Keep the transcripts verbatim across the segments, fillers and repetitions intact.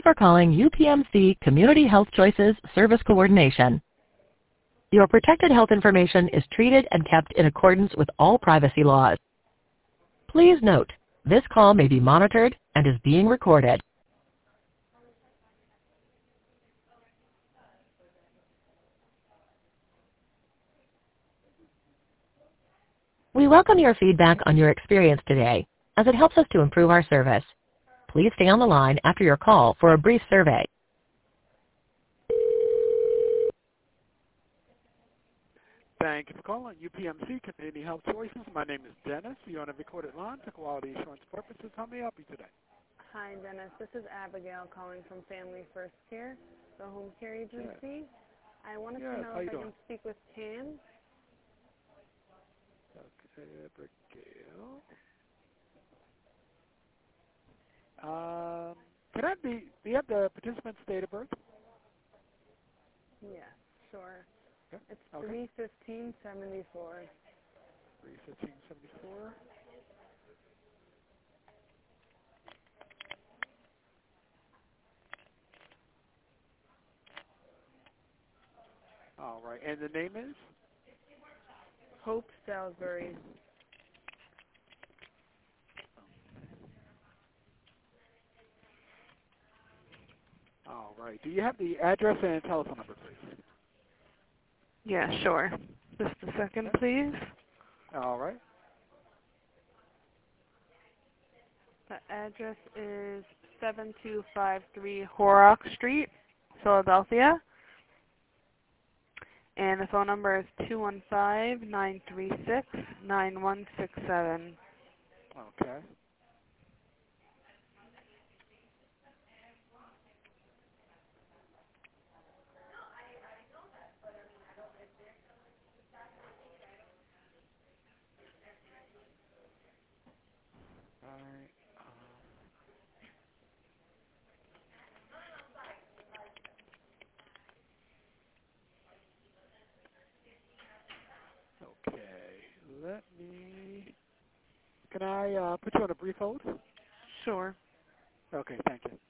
For calling U P M C Community Health Choices Service Coordination. Your protected health information is treated and kept in accordance with all privacy laws. Please note, this call may be monitored and is being recorded. We welcome your feedback on your experience today, as it helps us to improve our service. Please stay on the line after your call for a brief survey. Thank you for calling U P M C Community Health Choices. My name is Dennis. You're on a recorded line for quality assurance purposes. How may I help you today? Hi, Dennis. This is Abigail calling from Family First Care, the home care agency. Yes. I wanted Yes. to know How if you I doing? can speak with Tam. Okay, Abigail. Um, can I be, do you have the participant's date of birth? Yes, sure. Okay. It's Okay. three fifteen seventy-four. three fifteen seventy-four. All right. And the name is? Hope Salisbury. All right. Do you have the address and telephone number, please? Yeah, sure. Just a second, Okay. please. All right. The address is seven two five three Horrock Street, Philadelphia. And the phone number is two one five, nine three six, nine one six seven. Okay. All right. Um, okay. Let me. Can I uh, put you on a brief hold? Sure. Okay. Thank you.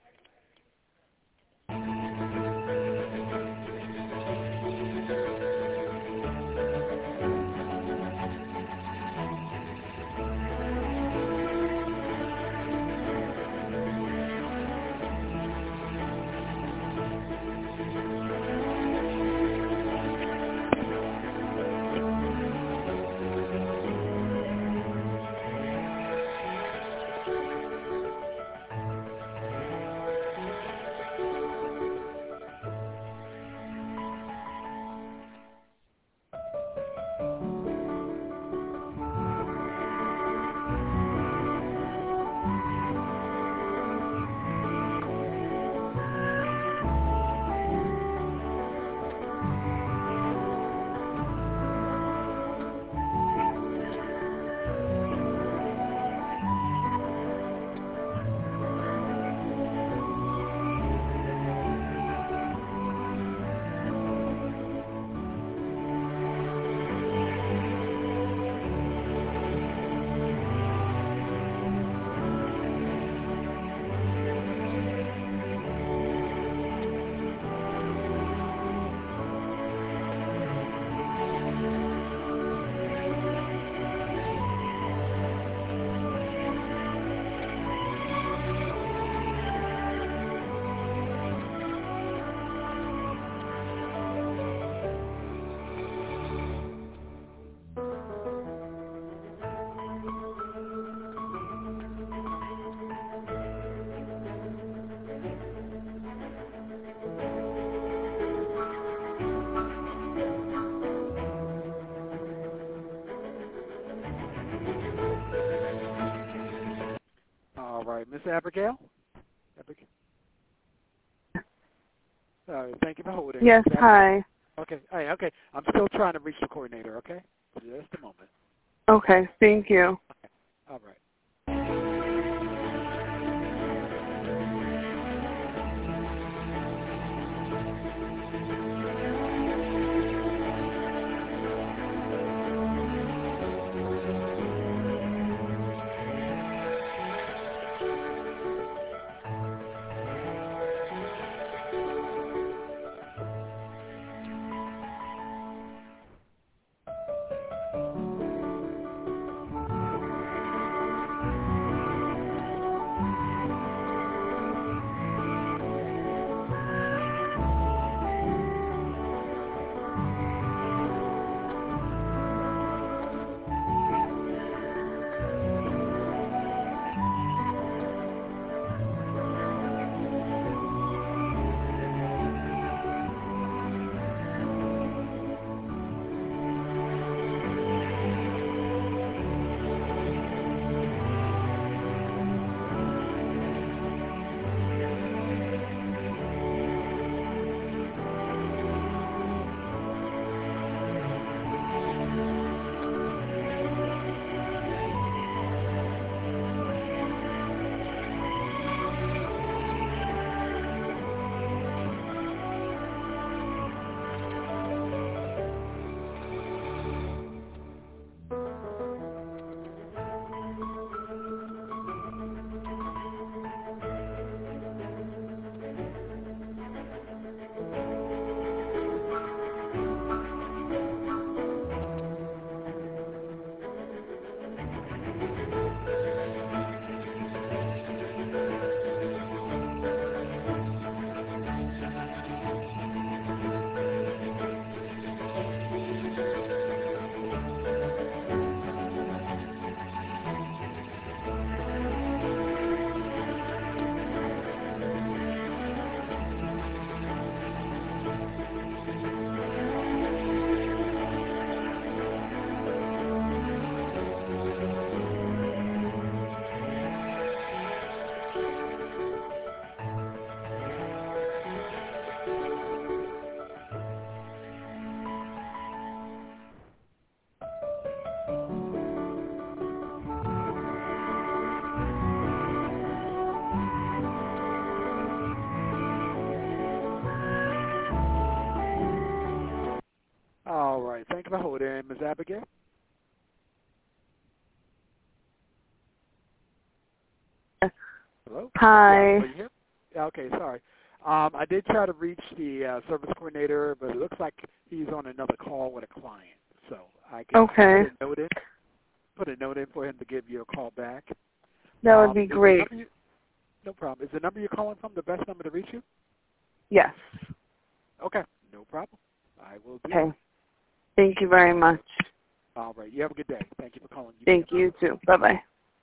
All right, Miss Abigail. Abigail. Uh, thank you for holding. Yes, Miss Abigail. hi. Okay. Hey, okay. I'm still trying to reach the coordinator. Okay. Just a moment. Okay, thank you. All right. for holding. Miz Abigail? Hello? Hi. Yeah, are you here? Yeah, okay, sorry. Um, I did try to reach the uh, service coordinator, but it looks like he's on another call with a client. So I can Okay. put a note in, put a note in for him to give you a call back. That would Um, be is the great. number you, no problem. Is the number you're calling from the best number to reach you? Yes. Okay, no problem. I will do Okay. it. Thank you very much. All right. You have a good day. Thank you for calling. Thank you too. Bye-bye.